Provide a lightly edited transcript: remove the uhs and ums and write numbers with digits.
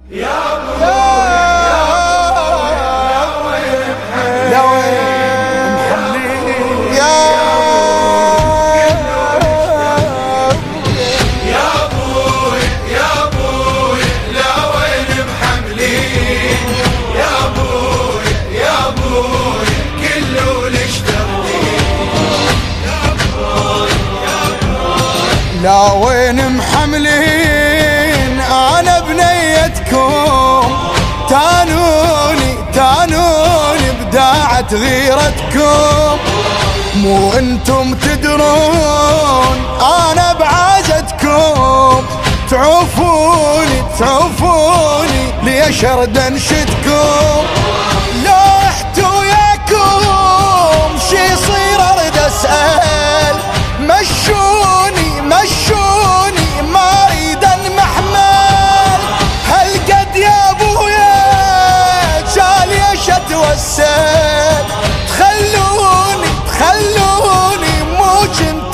يا ابوي يا وين محملين، يا وين محملين، يا ابوي لا وين محملين، يا ابوي كله لشتغلين، يا ابوي لا وين محملين انا بنيتكم، تانوني بداعة غيرتكم، مو انتم تدرون انا بعازتكم، تعوفوني ليش ارد انشدكم، لو احتوا وياكم شي يصير ارد اسأل، مشوني ما اريد انمحمل، هالقد يا ابويا شال يش اتوسل،